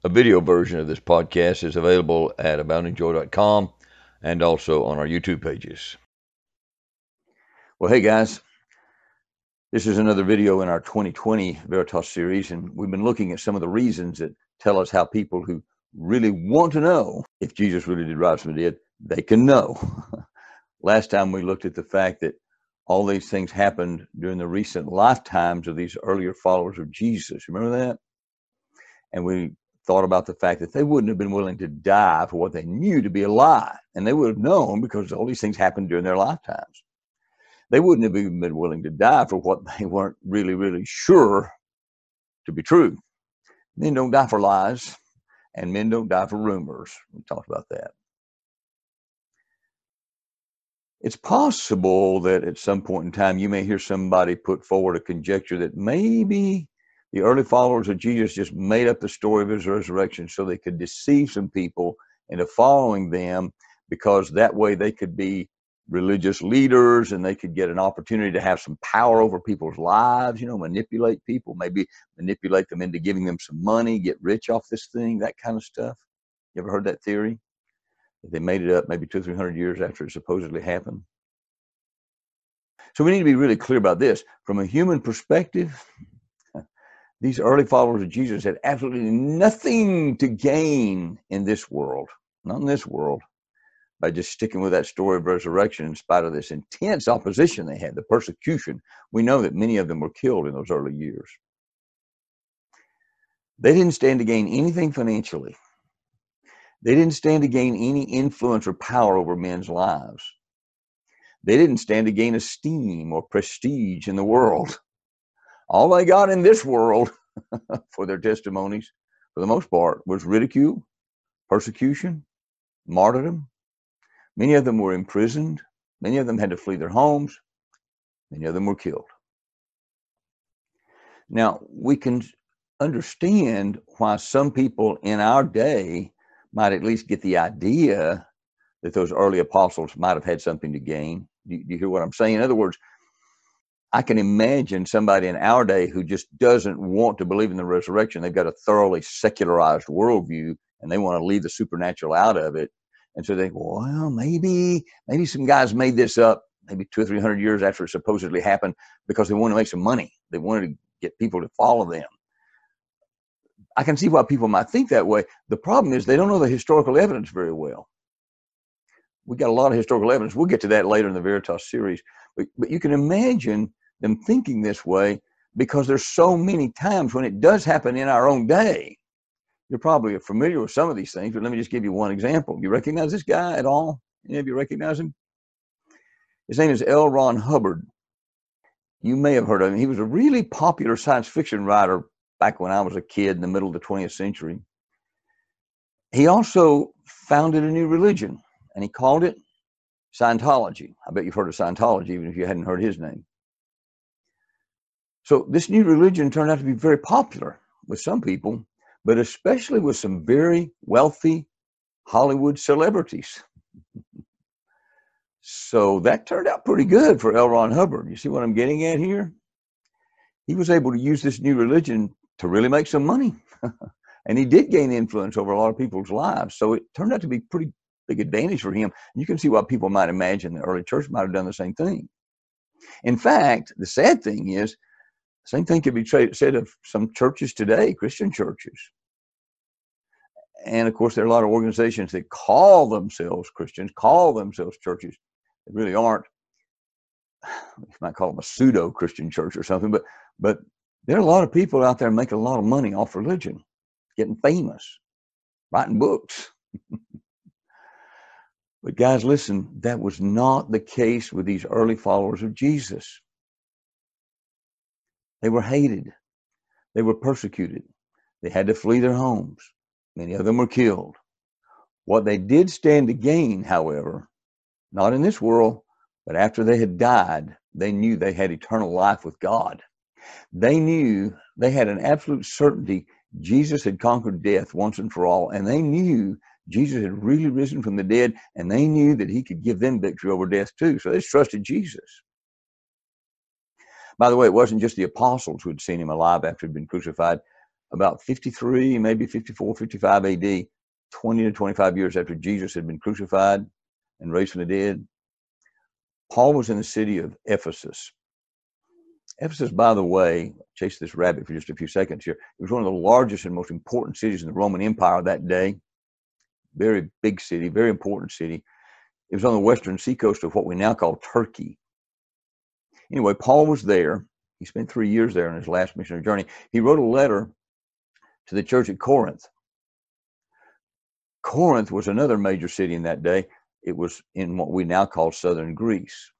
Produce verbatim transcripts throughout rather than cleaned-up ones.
A video version of this podcast is available at abounding joy dot com and also on our YouTube pages. Well, hey guys, this is another video in our twenty twenty Veritas series, and we've been looking at some of the reasons that tell us how people who really want to know if Jesus really did rise from the dead, they can know. Last time we looked at the fact that all these things happened during the recent lifetimes of these earlier followers of Jesus. Remember that? And we thought about the fact that they wouldn't have been willing to die for what they knew to be a lie. And they would have known because all these things happened during their lifetimes. They wouldn't have even been willing to die for what they weren't really, really sure to be true. Men don't die for lies, and men don't die for rumors. We talked about that. It's possible that at some point in time, you may hear somebody put forward a conjecture that maybe the early followers of Jesus just made up the story of his resurrection so they could deceive some people into following them, because that way they could be religious leaders and they could get an opportunity to have some power over people's lives, you know, manipulate people, maybe manipulate them into giving them some money, get rich off this thing, that kind of stuff. You ever heard that theory? That they made it up maybe two or three hundred years after it supposedly happened. So we need to be really clear about this. From a human perspective, these early followers of Jesus had absolutely nothing to gain in this world, not in this world, by just sticking with that story of resurrection in spite of this intense opposition they had, the persecution. We know that many of them were killed in those early years. They didn't stand to gain anything financially. They didn't stand to gain any influence or power over men's lives. They didn't stand to gain esteem or prestige in the world. All they got in this world for their testimonies, for the most part, was ridicule, persecution, martyrdom. Many of them were imprisoned. Many of them had to flee their homes. Many of them were killed. Now, we can understand why some people in our day might at least get the idea that those early apostles might have had something to gain. Do you, do you hear what I'm saying? In other words, I can imagine somebody in our day who just doesn't want to believe in the resurrection. They've got a thoroughly secularized worldview and they want to leave the supernatural out of it. And so they go, well, maybe, maybe some guys made this up maybe two or three hundred years after it supposedly happened because they wanted to make some money. They wanted to get people to follow them. I can see why people might think that way. The problem is they don't know the historical evidence very well. We got a lot of historical evidence. We'll get to that later in the Veritas series. But, but you can imagine them thinking this way because there's so many times when it does happen in our own day. You're probably familiar with some of these things, but let me just give you one example. You recognize this guy at all? Any of you recognize him? His name is L. Ron Hubbard. You may have heard of him. He was a really popular science fiction writer back when I was a kid in the middle of the twentieth century. He also founded a new religion, and he called it Scientology. I bet you've heard of Scientology, even if you hadn't heard his name. So this new religion turned out to be very popular with some people, but especially with some very wealthy Hollywood celebrities. So that turned out pretty good for L. Ron Hubbard. You see what I'm getting at here? He was able to use this new religion to really make some money. And he did gain influence over a lot of people's lives. So it turned out to be pretty big advantage for him. You can see why people might imagine the early church might have done the same thing. In fact, the sad thing is, the same thing could be said of some churches today, Christian churches. And of course, there are a lot of organizations that call themselves Christians, call themselves churches. They really aren't. You might call them a pseudo-Christian church or something, but but there are a lot of people out there making a lot of money off religion, getting famous, writing books. But guys, listen, that was not the case with these early followers of Jesus. They were hated. They were persecuted. They had to flee their homes. Many of them were killed. What they did stand to gain, however, not in this world, but after they had died, they knew they had eternal life with God. They knew they had an absolute certainty Jesus had conquered death once and for all, and they knew Jesus had really risen from the dead, and they knew that he could give them victory over death too. So they trusted Jesus. By the way, it wasn't just the apostles who had seen him alive after he'd been crucified. about fifty-three, maybe fifty-four, fifty-five A D, twenty to twenty-five years after Jesus had been crucified and raised from the dead. Paul was in the city of Ephesus. Ephesus, by the way, chase this rabbit for just a few seconds here. It was one of the largest and most important cities in the Roman Empire that day. Very big city, very important city. It was on the western seacoast of what we now call Turkey. Anyway, Paul was there. He spent three years there on his last missionary journey. He wrote a letter to the church at Corinth. Corinth was another major city in that day. It was in what we now call southern Greece.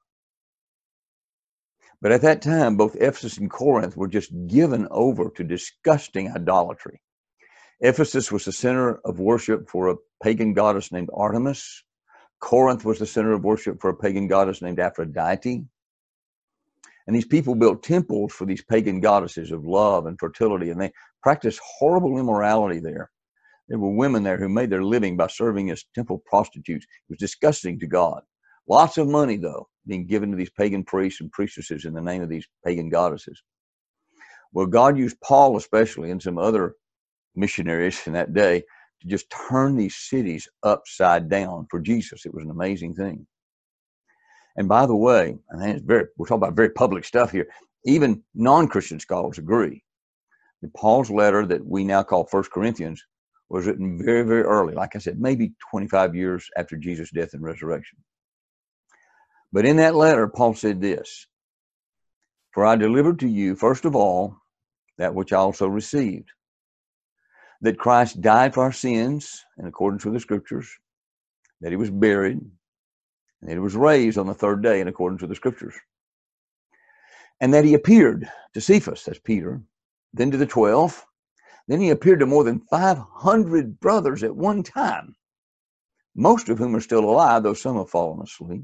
But at that time, both Ephesus and Corinth were just given over to disgusting idolatry. Ephesus was the center of worship for a pagan goddess named Artemis. Corinth was the center of worship for a pagan goddess named Aphrodite. And these people built temples for these pagan goddesses of love and fertility, and they practiced horrible immorality there. There were women there who made their living by serving as temple prostitutes. It was disgusting to God. Lots of money, though, being given to these pagan priests and priestesses in the name of these pagan goddesses. Well, God used Paul especially and some other missionaries in that day to just turn these cities upside down for Jesus. It was an amazing thing. And by the way, I mean, it's very, we're talking about very public stuff here. Even non-Christian scholars agree that Paul's letter that we now call First Corinthians was written very, very early. Like I said, maybe twenty-five years after Jesus' death and resurrection. But in that letter, Paul said this: "For I delivered to you, first of all, that which I also received, that Christ died for our sins in accordance with the Scriptures, that he was buried, and that he was raised on the third day in accordance with the Scriptures, and that he appeared to Cephas," that's Peter, "then to the twelve, then he appeared to more than five hundred brothers at one time, most of whom are still alive, though some have fallen asleep."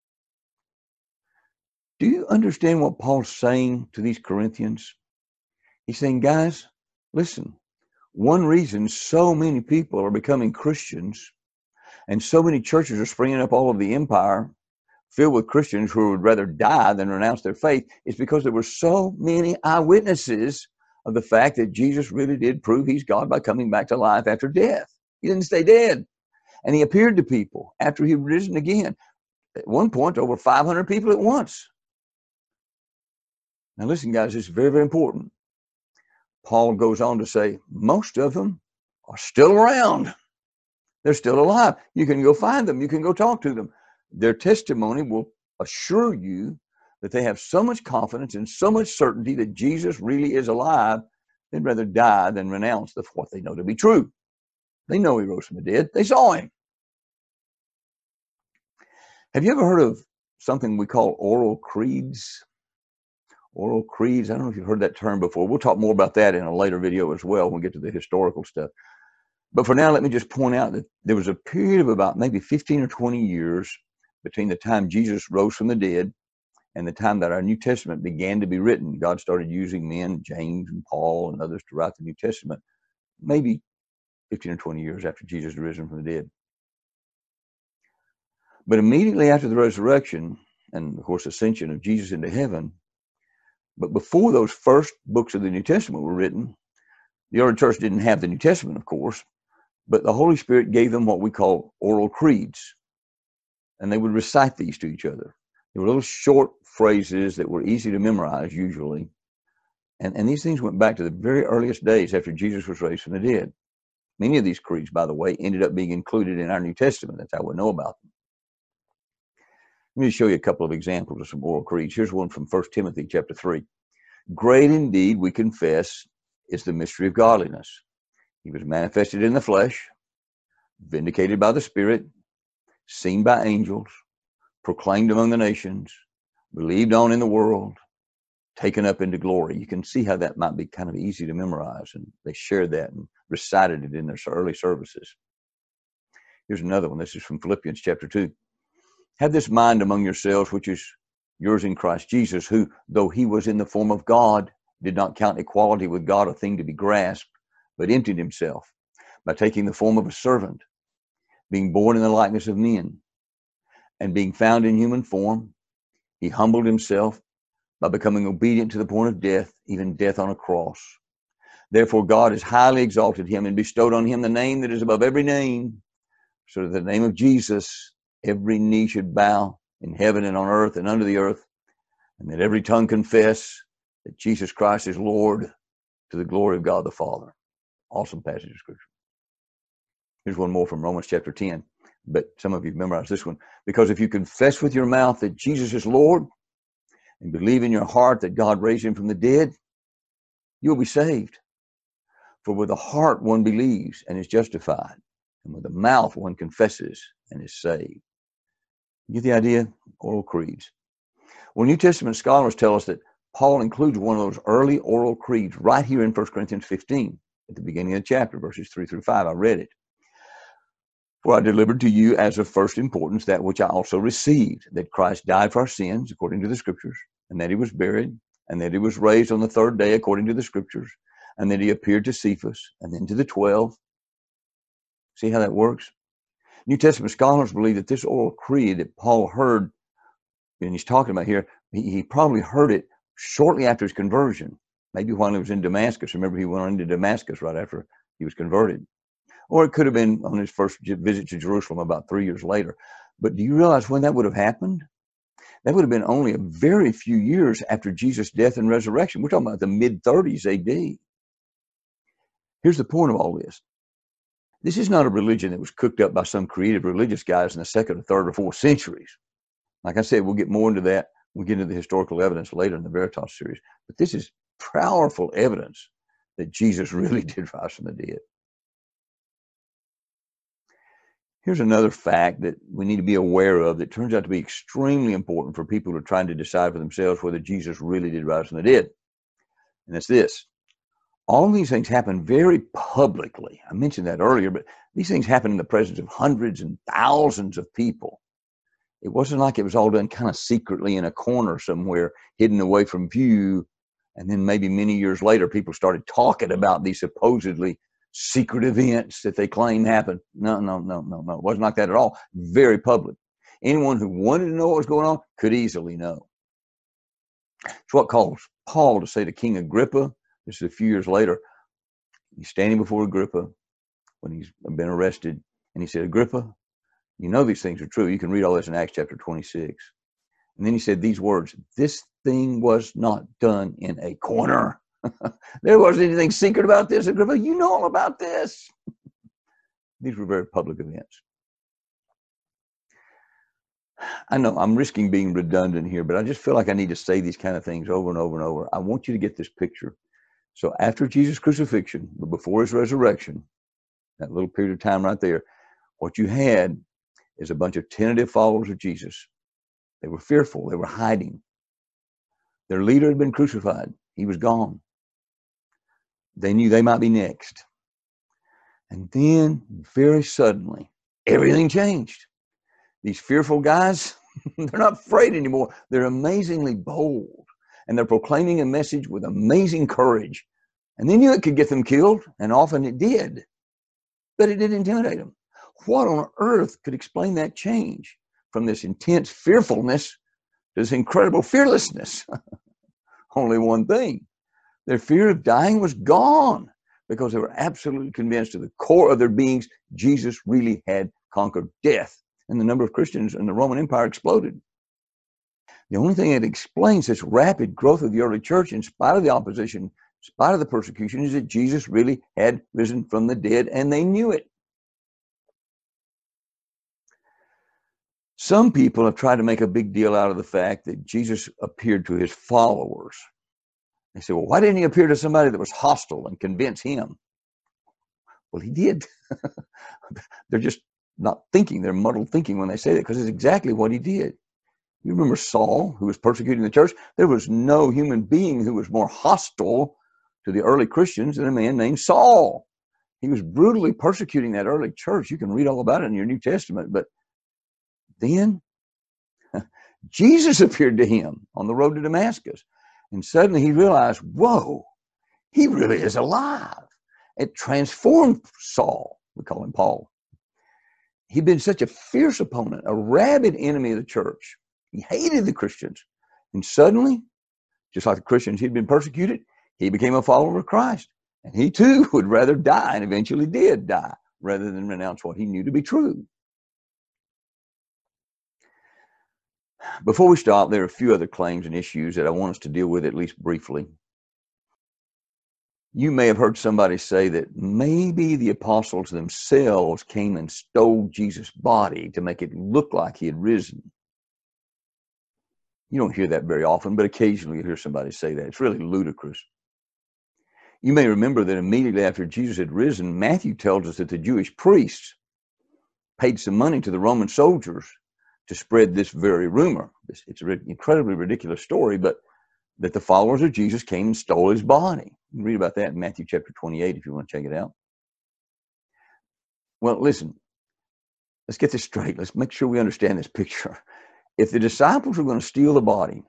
Do you understand what Paul's saying to these Corinthians? He's saying, guys, listen, one reason so many people are becoming Christians and so many churches are springing up all over the empire filled with Christians who would rather die than renounce their faith is because there were so many eyewitnesses of the fact that Jesus really did prove he's God by coming back to life after death. He didn't stay dead. And he appeared to people after he'd risen again. At one point, over five hundred people at once. Now listen, guys, this is very, very important. Paul goes on to say, most of them are still around. They're still alive. You can go find them. You can go talk to them. Their testimony will assure you that they have so much confidence and so much certainty that Jesus really is alive, they'd rather die than renounce the, what they know to be true. They know he rose from the dead. They saw him. Have you ever heard of something we call oral creeds? Oral creeds, I don't know if you've heard that term before. We'll talk more about that in a later video as well when we get to the historical stuff. But for now, let me just point out that there was a period of about maybe fifteen or twenty years between the time Jesus rose from the dead and the time that our New Testament began to be written. God started using men, James and Paul and others, to write the New Testament, maybe fifteen or twenty years after Jesus had risen from the dead. But immediately after the resurrection and, of course, ascension of Jesus into heaven, but before those first books of the New Testament were written, the early church didn't have the New Testament, of course, but the Holy Spirit gave them what we call oral creeds. And they would recite these to each other. They were little short phrases that were easy to memorize, usually. And, and these things went back to the very earliest days after Jesus was raised from the dead. Many of these creeds, by the way, ended up being included in our New Testament. That's how we know about them. Let me show you a couple of examples of some oral creeds. Here's one from First Timothy chapter three. Great indeed, we confess, is the mystery of godliness. He was manifested in the flesh, vindicated by the Spirit, seen by angels, proclaimed among the nations, believed on in the world, taken up into glory. You can see how that might be kind of easy to memorize, and they shared that and recited it in their early services. Here's another one. This is from Philippians chapter two. Have this mind among yourselves, which is yours in Christ Jesus, who, though he was in the form of God, did not count equality with God a thing to be grasped, but emptied himself by taking the form of a servant, being born in the likeness of men, and being found in human form, he humbled himself by becoming obedient to the point of death, even death on a cross. Therefore God has highly exalted him and bestowed on him the name that is above every name, so that the name of Jesus every knee should bow in heaven and on earth and under the earth, and that every tongue confess that Jesus Christ is Lord, to the glory of God the Father. Awesome passage of Scripture. Here's one more from Romans chapter ten, but some of you memorized this one. Because if you confess with your mouth that Jesus is Lord and believe in your heart that God raised him from the dead, you'll be saved. For with the heart one believes and is justified, and with the mouth one confesses and is saved. You get the idea? Oral creeds. Well, New Testament scholars tell us that Paul includes one of those early oral creeds right here in First Corinthians fifteen, at the beginning of the chapter, verses three through five. I read it. For I delivered to you as of first importance that which I also received, that Christ died for our sins, according to the Scriptures, and that he was buried, and that he was raised on the third day, according to the Scriptures, and that he appeared to Cephas, and then to the twelve. See how that works? New Testament scholars believe that this oral creed that Paul heard, and he's talking about here, he, he probably heard it shortly after his conversion, maybe while he was in Damascus. Remember, he went into Damascus right after he was converted. Or it could have been on his first visit to Jerusalem about three years later. But do you realize when that would have happened? That would have been only a very few years after Jesus' death and resurrection. We're talking about the mid thirties A D. Here's the point of all this. This is not a religion that was cooked up by some creative religious guys in the second or third or fourth centuries. Like I said, we'll get more into that. We'll get into the historical evidence later in the Veritas series. But this is powerful evidence that Jesus really did rise from the dead. Here's another fact that we need to be aware of that turns out to be extremely important for people who are trying to decide for themselves whether Jesus really did rise from the dead. And it's this. All of these things happen very publicly. I mentioned that earlier, but these things happen in the presence of hundreds and thousands of people. It wasn't like it was all done kind of secretly in a corner somewhere, hidden away from view. And then maybe many years later, people started talking about these supposedly secret events that they claim happened. No, no, no, no, no. It wasn't like that at all. Very public. Anyone who wanted to know what was going on could easily know. It's what caused Paul to say to King Agrippa, this is a few years later, he's standing before Agrippa when he's been arrested, and he said, Agrippa, you know these things are true. You can read all this in Acts chapter twenty-six. And then he said these words, this thing was not done in a corner. There wasn't anything secret about this, Agrippa. You know all about this. These were very public events. I know I'm risking being redundant here, but I just feel like I need to say these kind of things over and over and over. I want you to get this picture. So after Jesus' crucifixion, but before his resurrection, that little period of time right there, what you had is a bunch of tentative followers of Jesus. They were fearful. They were hiding. Their leader had been crucified. He was gone. They knew they might be next. And then, very suddenly, everything changed. These fearful guys, they're not afraid anymore. They're amazingly bold. And they're proclaiming a message with amazing courage. And they knew it could get them killed, and often it did. But it didn't intimidate them. What on earth could explain that change from this intense fearfulness to this incredible fearlessness? Only one thing. Their fear of dying was gone because they were absolutely convinced to the core of their beings Jesus really had conquered death. And the number of Christians in the Roman Empire exploded. The only thing that explains this rapid growth of the early church in spite of the opposition, in spite of the persecution, is that Jesus really had risen from the dead, and they knew it. Some people have tried to make a big deal out of the fact that Jesus appeared to his followers. They say, well, why didn't he appear to somebody that was hostile and convince him? Well, he did. They're just not thinking. They're muddled thinking when they say that, because it's exactly what he did. You remember Saul, who was persecuting the church? There was no human being who was more hostile to the early Christians than a man named Saul. He was brutally persecuting that early church. You can read all about it in your New Testament. But then Jesus appeared to him on the road to Damascus. And suddenly he realized, whoa, he really is alive. It transformed Saul. We call him Paul. He'd been such a fierce opponent, a rabid enemy of the church. He hated the Christians. And suddenly, just like the Christians he'd been persecuted, he became a follower of Christ. And he too would rather die, and eventually did die, rather than renounce what he knew to be true. Before we stop, there are a few other claims and issues that I want us to deal with, at least briefly. You may have heard somebody say that maybe the apostles themselves came and stole Jesus' body to make it look like he had risen. You don't hear that very often, but occasionally you hear somebody say that. It's really ludicrous. You may remember that immediately after Jesus had risen, Matthew tells us that the Jewish priests paid some money to the Roman soldiers to spread this very rumor. It's an incredibly ridiculous story, but that the followers of Jesus came and stole his body. You can read about that in Matthew chapter twenty-eight if you want to check it out. Well, listen, let's get this straight. Let's make sure we understand this picture. If the disciples were going to steal the body,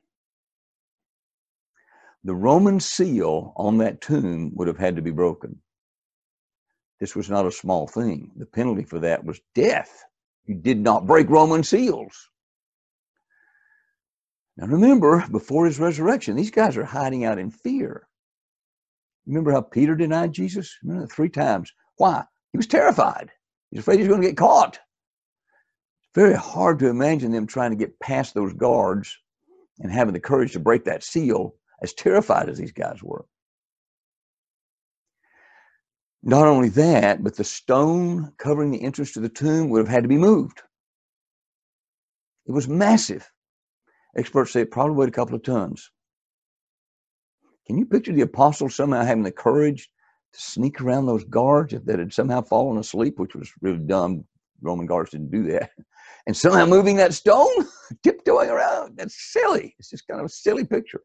the Roman seal on that tomb would have had to be broken. This was not a small thing. The penalty for that was death. You did not break Roman seals. Now remember, before his resurrection, these guys are hiding out in fear. Remember how Peter denied Jesus? Remember three times. Why? He was terrified. He's afraid he's going to get caught. It's very hard to imagine them trying to get past those guards and having the courage to break that seal, as terrified as these guys were. Not only that, but the stone covering the entrance to the tomb would have had to be moved. It was massive. Experts say it probably weighed a couple of tons. Can you picture the apostles somehow having the courage to sneak around those guards that had somehow fallen asleep, which was really dumb. Roman guards didn't do that. And somehow moving that stone, tiptoeing around. That's silly. It's just kind of a silly picture.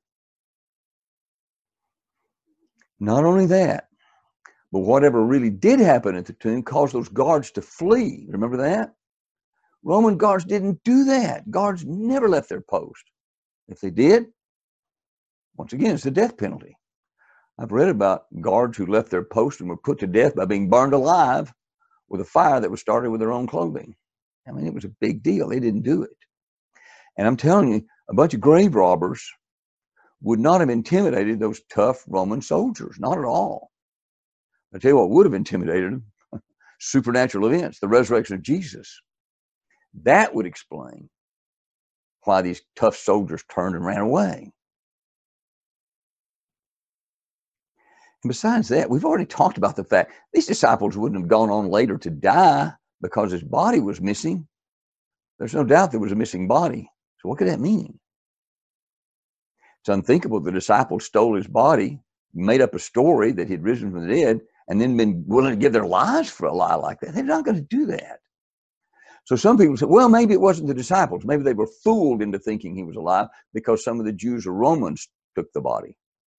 Not only that, but whatever really did happen at the tomb caused those guards to flee. Remember that? Roman guards didn't do that. Guards never left their post. If they did, once again, it's the death penalty. I've read about guards who left their post and were put to death by being burned alive with a fire that was started with their own clothing. I mean, it was a big deal. They didn't do it. And I'm telling you, a bunch of grave robbers would not have intimidated those tough Roman soldiers. Not at all. I tell you what would have intimidated them. Supernatural events, the resurrection of Jesus. That would explain why these tough soldiers turned and ran away. And besides that, we've already talked about the fact these disciples wouldn't have gone on later to die because his body was missing. There's no doubt there was a missing body. So what could that mean? It's unthinkable the disciples stole his body, made up a story that he'd risen from the dead, and then been willing to give their lives for a lie like that. They're not going to do that. So some people say, well, maybe it wasn't the disciples. Maybe they were fooled into thinking he was alive because some of the Jews or Romans took the body.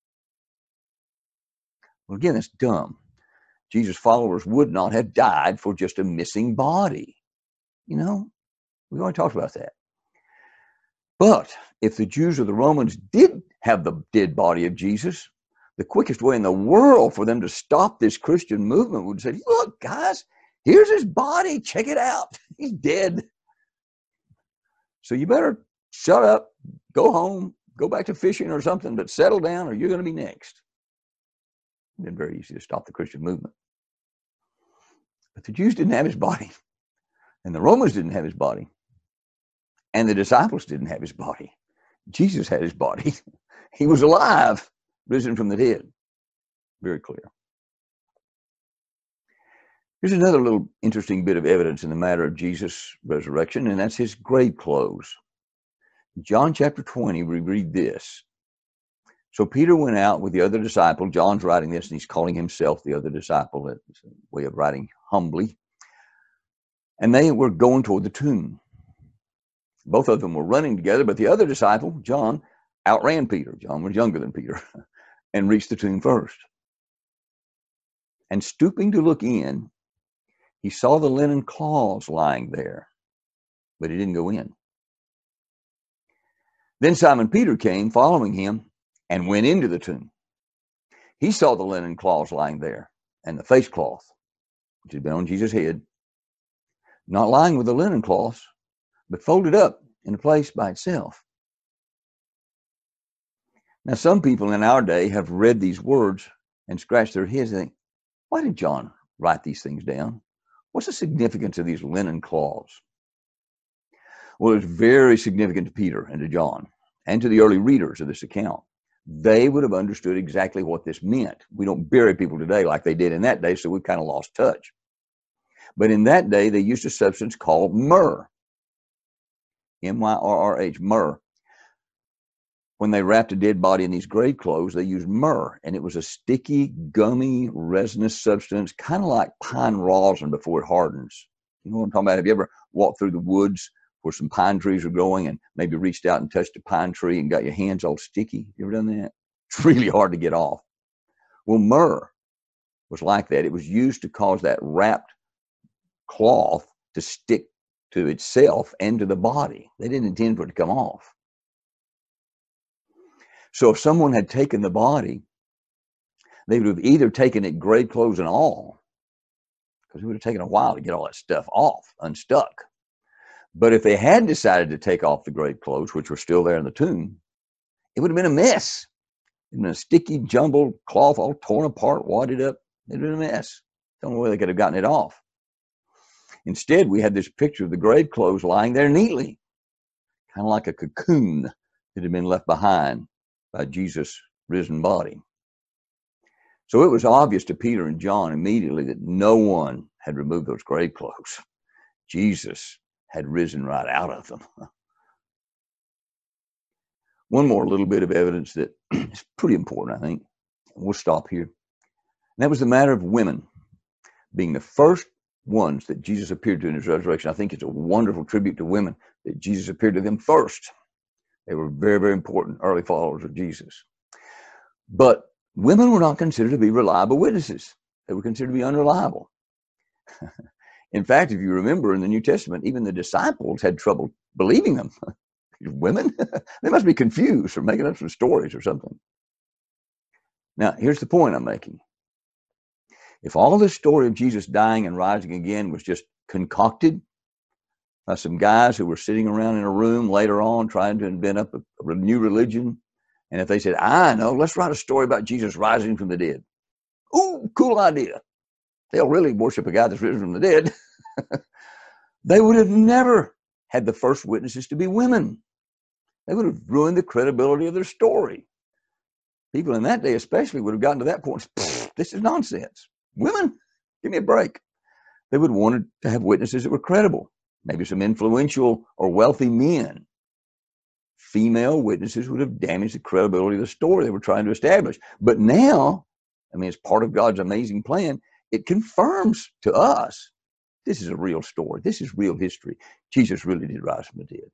Well, again, that's dumb. Jesus' followers would not have died for just a missing body. You know, we've already talked about that. But if the Jews or the Romans did have the dead body of Jesus, the quickest way in the world for them to stop this Christian movement would say, look, guys, here's his body. Check it out. He's dead. So you better shut up, go home, go back to fishing or something, but settle down or you're going to be next. It's been very easy to stop the Christian movement. But the Jews didn't have his body, and the Romans didn't have his body, and the disciples didn't have his body. Jesus had his body. He was alive, risen from the dead. Very clear. Here's another little interesting bit of evidence in the matter of Jesus' resurrection, and that's his grave clothes. In John chapter twenty, we read this. So Peter went out with the other disciple. John's writing this, and he's calling himself the other disciple. That's a way of writing humbly. And they were going toward the tomb. Both of them were running together, but the other disciple, John, outran Peter. John was younger than Peter, and reached the tomb first. And stooping to look in, he saw the linen cloths lying there, but he didn't go in. Then Simon Peter came, following him, and went into the tomb. He saw the linen cloths lying there, and the face cloth, which had been on Jesus' head, not lying with the linen cloths, but folded up in a place by itself. Now, some people in our day have read these words and scratch their heads and think, why did John write these things down? What's the significance of these linen cloths? Well, it's very significant to Peter and to John and to the early readers of this account. They would have understood exactly what this meant. We don't bury people today like they did in that day, so we've kind of lost touch. But in that day, they used a substance called myrrh. M Y R R H, myrrh. When they wrapped a dead body in these grave clothes, they used myrrh, and it was a sticky, gummy, resinous substance, kind of like pine rosin before it hardens. You know what I'm talking about? Have you ever walked through the woods where some pine trees are growing and maybe reached out and touched a pine tree and got your hands all sticky? You ever done that? It's really hard to get off. Well, myrrh was like that. It was used to cause that wrapped cloth to stick to itself and to the body. They didn't intend for it to come off. So if someone had taken the body, they would have either taken it grave clothes and all, because it would have taken a while to get all that stuff off, unstuck. But if they had decided to take off the grave clothes, which were still there in the tomb, it would have been a mess. It would have been a sticky, jumbled cloth, all torn apart, wadded up. It would have been a mess. Don't know where they could have gotten it off. Instead, we had this picture of the grave clothes lying there neatly, kind of like a cocoon that had been left behind by Jesus' risen body. So it was obvious to Peter and John immediately that no one had removed those grave clothes. Jesus had risen right out of them. One more little bit of evidence that is pretty important, I think. We'll stop here. And that was the matter of women being the first ones that Jesus appeared to in his resurrection. I think it's a wonderful tribute to women that Jesus appeared to them first. They were very, very important early followers of Jesus. But women were not considered to be reliable witnesses. They were considered to be unreliable. In fact, if you remember in the New Testament, even the disciples had trouble believing them. Women? They must be confused or making up some stories or something. Now, here's the point I'm making. If all this story of Jesus dying and rising again was just concocted by some guys who were sitting around in a room later on trying to invent up a, a new religion, and if they said, I know, let's write a story about Jesus rising from the dead. Ooh, cool idea. They'll really worship a guy that's risen from the dead. They would have never had the first witnesses to be women. They would have ruined the credibility of their story. People in that day especially would have gotten to that point. This is nonsense. Women, give me a break. They would have wanted to have witnesses that were credible. Maybe some influential or wealthy men. Female witnesses would have damaged the credibility of the story they were trying to establish. But now, I mean, it's part of God's amazing plan. It confirms to us, this is a real story. This is real history. Jesus really did rise from the dead.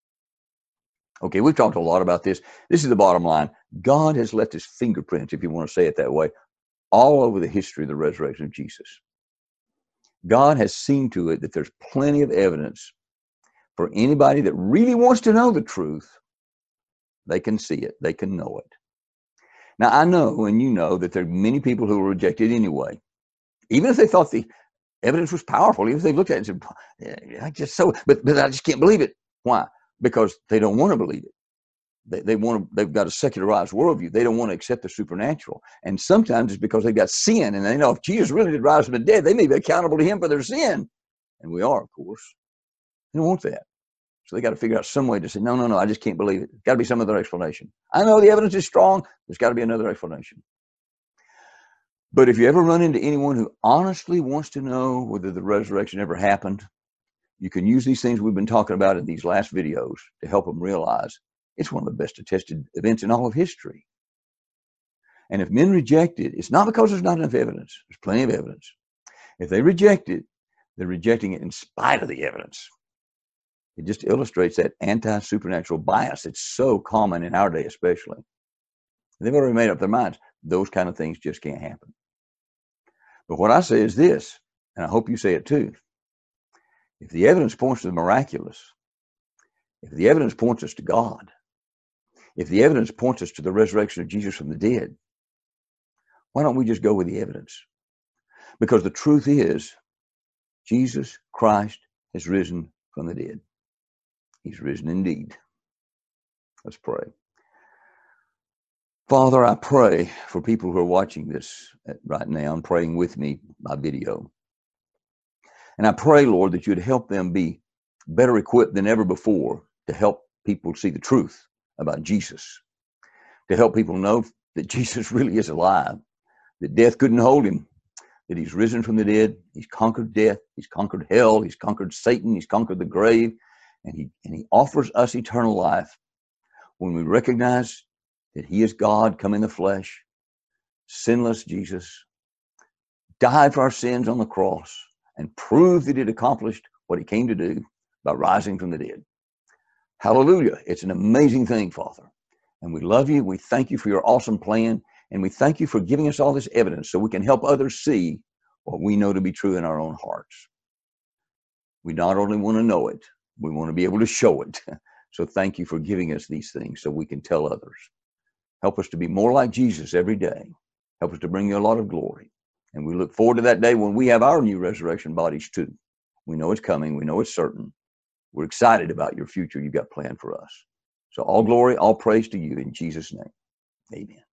Okay, we've talked a lot about this. This is the bottom line. God has left his fingerprints, if you want to say it that way, all over the history of the resurrection of Jesus. God has seen to it that there's plenty of evidence for anybody that really wants to know the truth. They can see it. They can know it. Now, I know, and you know, that there are many people who will reject it anyway. Even if they thought the evidence was powerful, even if they looked at it and said, yeah, I just so, but, but I just can't believe it. Why? Because they don't want to believe it. They, they want to, they've got a secularized worldview. They don't want to accept the supernatural. And sometimes it's because they've got sin. And they know if Jesus really did rise from the dead, they may be accountable to him for their sin. And we are, of course. They don't want that. So they got to figure out some way to say, no, no, no, I just can't believe it. There's got to be some other explanation. I know the evidence is strong. There's got to be another explanation. But if you ever run into anyone who honestly wants to know whether the resurrection ever happened, you can use these things we've been talking about in these last videos to help them realize it's one of the best attested events in all of history. And if men reject it, it's not because there's not enough evidence. There's plenty of evidence. If they reject it, they're rejecting it in spite of the evidence. It just illustrates that anti-supernatural bias that's so common in our day especially. They've already made up their minds. Those kind of things just can't happen. But what I say is this, and I hope you say it too. If the evidence points to the miraculous, if the evidence points us to God, if the evidence points us to the resurrection of Jesus from the dead, why don't we just go with the evidence? Because the truth is, Jesus Christ has risen from the dead. He's risen indeed. Let's pray. Father, I pray for people who are watching this right now and praying with me by video. And I pray, Lord, that you'd help them be better equipped than ever before to help people see the truth about Jesus, to help people know that Jesus really is alive, that death couldn't hold him, that he's risen from the dead, he's conquered death, he's conquered hell, he's conquered Satan, he's conquered the grave, and he, and he offers us eternal life when we recognize that he is God come in the flesh, sinless Jesus, died for our sins on the cross, and proved that it accomplished what he came to do by rising from the dead. Hallelujah. It's an amazing thing, Father. And we love you. We thank you for your awesome plan. And we thank you for giving us all this evidence so we can help others see what we know to be true in our own hearts. We not only want to know it, we want to be able to show it. So thank you for giving us these things so we can tell others. Help us to be more like Jesus every day. Help us to bring you a lot of glory. And we look forward to that day when we have our new resurrection bodies too. We know it's coming. We know it's certain. We're excited about your future you've got planned for us. So all glory, all praise to you in Jesus' name. Amen.